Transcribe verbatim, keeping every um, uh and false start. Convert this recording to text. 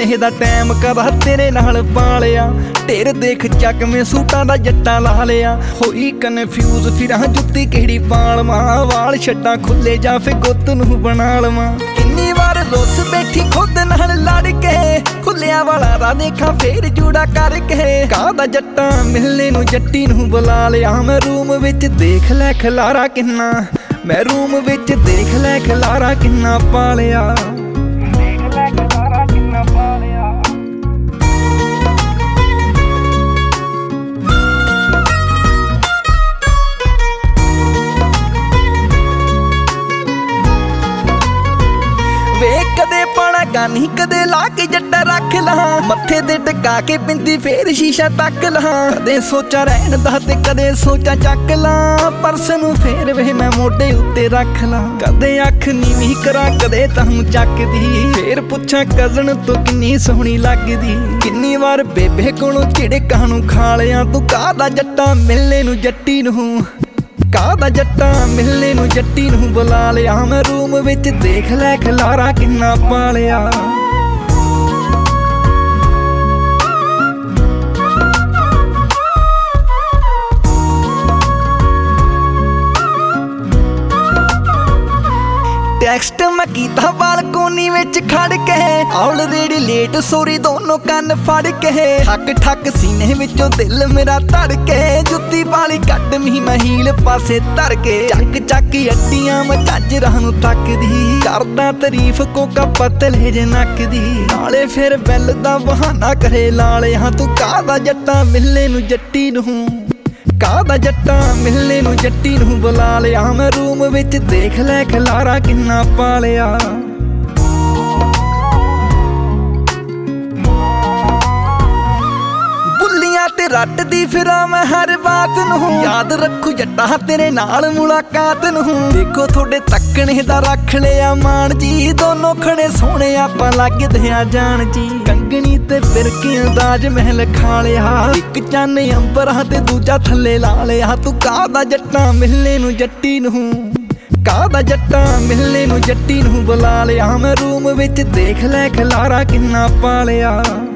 ਕਿੰਨੇ ਦਾ ਟਾਈਮ ਕਦਾ ਤੇਰੇ ਨਾਲ ਪਾਲਿਆ। ਢੇਰ ਦੇਖ ਚੱਕਵੇਂ ਸੂਟਾਂ ਦਾ ਜੱਟਾਂ ਲਾ ਲਿਆ। ਹੋਈ ਕਨਫਿਊਜ਼ ਫਿਰਾਂ ਜੁੱਤੀ ਕਿਹੜੀ ਪਾ ਲਵਾਂ। ਵਾਲ ਛੱਡਾਂ ਖੁੱਲੇ ਜਾਂ ਫਿਰ ਗੁੱਤ ਨੂੰ ਬਣਾ ਲਵਾਂ। ਕਿੰਨੀ ਵਾਰ ਰੁੱਸ ਬੈਠੀ ਖੁਦ ਨਾਲ ਲੜ ਕੇ। ਖੁੱਲਿਆਂ ਵਾਲਾ ਰਾ ਦੇਖਾਂ ਫੇਰ ਜੂੜਾ ਕਰਕੇ। ਕਾਹਦਾ ਜੱਟਾਂ ਮਿਲਣੇ ਨੂੰ ਜੱਟੀ ਨੂੰ ਬੁਲਾ ਲਿਆ। ਮੈਂ ਰੂਮ ਵਿੱਚ ਦੇਖ ਲੈ ਖਲਾਰਾ ਕਿੰਨਾ। ਮੈਂ ਰੂਮ ਵਿੱਚ ਦੇਖ ਲੈ ਖਲਾਰਾ ਕਿੰਨਾ ਪਾ ਲਿਆ। ਦੇਖ ਲੈ ਖਲਾਰਾ ਕਿੰਨਾ ਪਾ ਲਿਆ। ਵੇਖ ਕਦੇ ਪਾਣਾ ਗਾਨੀ ਕਦੇ ਲਾ ਕੇ ਜੱਟਾ ਰੱਖ ਲਾਂ। ਮੱਥੇ ਤੇ ਟਿਕਾ ਕੇ ਬਿੰਦੀ ਫੇਰ ਸ਼ੀਸ਼ਾ ਤੱਕ ਲਾਂ। ਕਦੇ ਸੋਚਾਂ ਰਹਿਣ ਦਾ ਤੇ ਕਦੇ ਸੋਚਾਂ ਚੱਕ ਲਾਂ। ਪਰਸ ਨੂੰ ਫੇਰ ਵੇ ਮੈਂ ਮੋਢੇ ਉੱਤੇ ਰੱਖ ਲਾਂ। ਕਦੇ ਅੱਖ ਨੀਵੀਂ ਕਰਾਂ ਕਦੇ ਤੁਹਾਨੂੰ ਚੱਕਦੀ। ਫੇਰ ਪੁੱਛਾਂ ਕਜ਼ਨ ਤੋਂ ਕਿੰਨੀ ਸੋਹਣੀ ਲੱਗਦੀ। ਕਿੰਨੀ ਵਾਰ ਬੇਬੇ ਕੋਲੋਂ ਝਿੜਕਾਂ ਨੂੰ ਖਾ ਲਿਆ। ਤੂੰ ਕਾਹਦਾ ਜੱਟਾ ਮਿਲਣੇ ਨੂੰ ਜੱਟੀ ਨੂੰ। ਕਾਹਦਾ ਜੱਟਾ ਮਿਲਣੇ ਨੂੰ ਜੱਟੀ ਨੂੰ ਬੁਲਾ ਲਿਆ। ਮੈਂ ਰੂਮ ਵਿੱਚ ਦੇਖ ਲੈ ਖਲਾਰਾ ਕਿੰਨਾ ਪਾ ਲਿਆ। ਟੈਕਸਟ ਮੈਂ ਕੀਤਾ ਬਾਲਕੋਨੀ ਵਿੱਚ ਖੜ ਕੇ। ਆਲਰੇਡੀ ਲੇਟ ਸੋਰੀ ਦੋਨੋਂ ਕੰਨ ਫੜ ਕੇ। ਠੱਕ ਠੱਕ ਸੀਨੇ ਵਿੱਚੋਂ ਦਿਲ ਮੇਰਾ ਧੜ ਕੇ। ਜੁੱਤੀ ਪਾਲੀ ਕੱਢ ਮੀ ਮੈਂ ਹੀਲ ਪਾਸੇ ਧਰ ਕੇ। ਚੱਕ ਚੱਕ ਅੱਡੀਆਂ ਮੈਂ ਝਾਂਜਰਾਂ ਨੂੰ ਤੱਕਦੀ। ਕਰਦਾ ਤਾਰੀਫ ਕੋਕਾ ਪਤਲੇ ਜੇ ਨੱਕ ਦੀ। ਨਾਲੇ ਫਿਰ ਬੈਲ ਦਾ ਬਹਾਨਾ ਕਰੇ ਲਾਲੇ। ਹਾਂ ਤੂੰ ਕਾਹਦਾ ਜੱਟਾ ਮਿਲਣੇ ਨੂੰ ਜੱਟੀ ਨੂੰ। ਕਾਹਦਾ ਜੱਟਾ ਮਿਲਣੇ ਨੂੰ ਜੱਟੀ ਨੂੰ ਬੁਲਾ ਲਿਆ। ਮੈਂ ਰੂਮ ਵਿੱਚ ਦੇਖ ਲੈ ਖਲਾਰਾ ਕਿੰਨਾ ਪਾ ਲਿਆ। ਬੁੱਲੀਆਂ ਤੇ ਰੱਟਦੀ ਫਿਰਾਂ ਮੈਂ ਹਰ ਬਾਤ ਨੂੰ। ਯਾਦ ਰੱਖੂ ਜੱਟਾ ਤੇਰੇ ਨਾਲ ਮੁਲਾਕਾਤ ਨੂੰ। ਦੇਖੋ ਤੁਹਾਡੇ ਤੱਕਣੇ ਦਾ ਰੱਖ ਲਿਆ ਮਾਣ ਜੀ। ਦੋਨੋਂ ਖੜੇ ਸੋਹਣੇ ਆਪਾਂ ਲੱਗਦੇ ਆ ਜਾਣ ਜੀ। ਕੰਗਣੀ ਤੇ ਫਿਰਕੇ ਅੰਦਾਜ਼ ਮਹਿਲ ਖਾ ਲਿਆ। ਇੱਕ ਚੰਨ ਅੰਬਰਾਂ ਤੇ ਦੂਜਾ ਥੱਲੇ ਲਾ ਲਿਆ। ਤੂੰ ਕਾਹਦਾ ਜੱਟਾ ਮਿਲਣੇ ਨੂੰ ਜੱਟੀ ਨੂੰ। ਕਾਹਦਾ ਜੱਟਾ ਮਿਲਣੇ ਨੂੰ ਜੱਟੀ ਨੂੰ ਬੁਲਾ ਲਿਆ। ਮੈਂ ਰੂਮ ਵਿੱਚ ਦੇਖ ਲੈ ਖਲਾਰਾ ਕਿੰਨਾ ਪਾ ਲਿਆ।